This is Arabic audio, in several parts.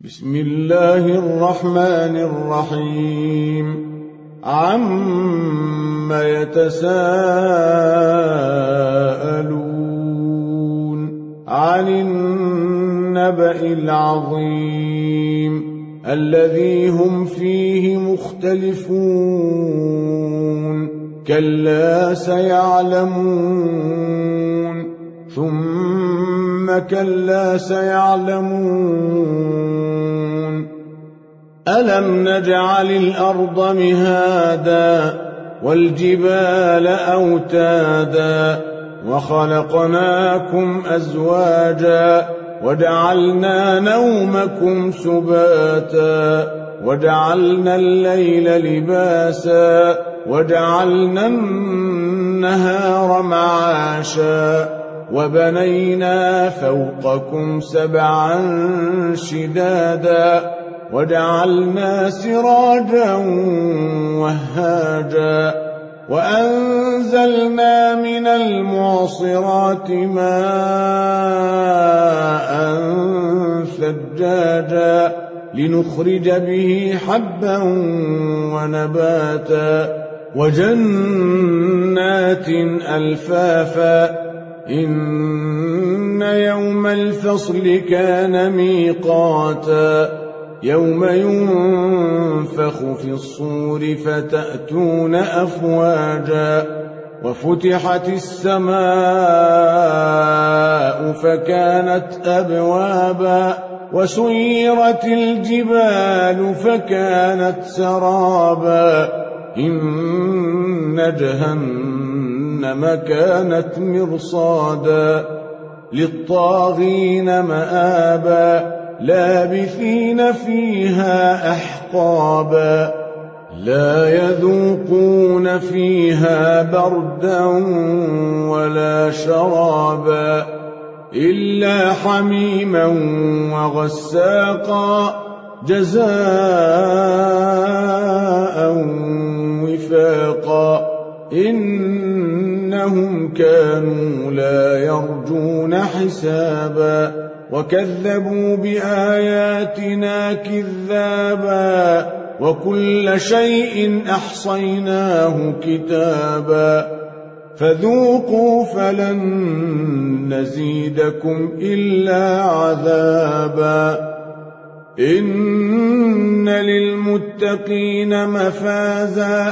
بسم الله الرحمن الرحيم عم يتساءلون عن النبأ العظيم الذي هم فيه مختلفون كلا سيعلمون ثم كلا سيعلمون ألم نجعل الأرض مهادا والجبال أوتادا وخلقناكم أزواجا وجعلنا نومكم سباتا وجعلنا الليل لباسا وجعلنا النهار معاشا وبنينا فوقكم سبعا شدادا وجعلنا سراجا وهاجا وأنزلنا من المعصرات ماء ثجاجا لنخرج به حبا ونباتا وجنات ألفافا إن يوم الفصل كان ميقاتا يوم ينفخ في الصور فتأتون أفواجا وفتحت السماء فكانت أبوابا وسيرت الجبال فكانت سرابا إن جهنم كانت مرصادا للطاغين مآبا لابثين فيها أحقابا لا يذوقون فيها بردا ولا شرابا إلا حميما وغساقا جزاء وفاقا إنهم كانوا لا يرجون حسابا وكذبوا بآياتنا كذابا وكل شيء أحصيناه كتابا فذوقوا فلن نزيدكم إلا عذابا إن للمتقين مفازا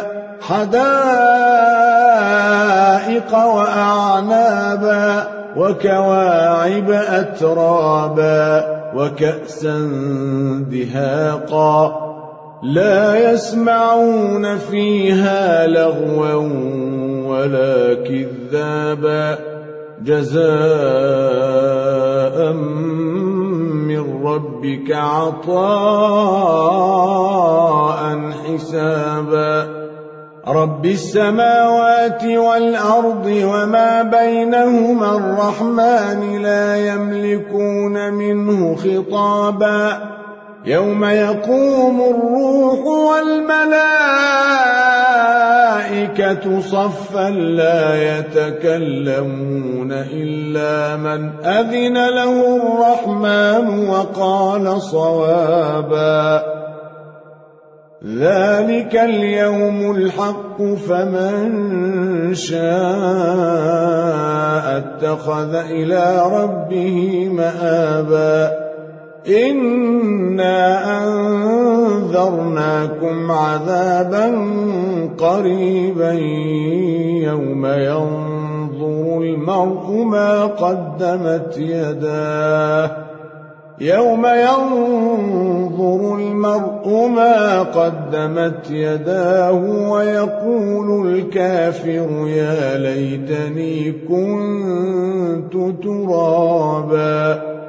حدائق وأعنابا وكواعب أترابا وكأسا دهاقا لا يسمعون فيها لغوا ولا كذابا جزاء من ربك عطاء حسابا رب السماوات والأرض وما بينهما الرحمن لا يملكون منه خطابا يوم يقوم الروح والملائكة صفا لا يتكلمون إلا من أذن له الرحمن وقال صوابا ذلك اليوم الحق فمن شاء اتخذ إلى ربه مآبا إنا أنذرناكم عذابا قريبا يوم ينظر المرء ما قدمت يداه يوم ينظر المرء ما قدمت يداه ويقول الكافر يا ليتني كنت ترابا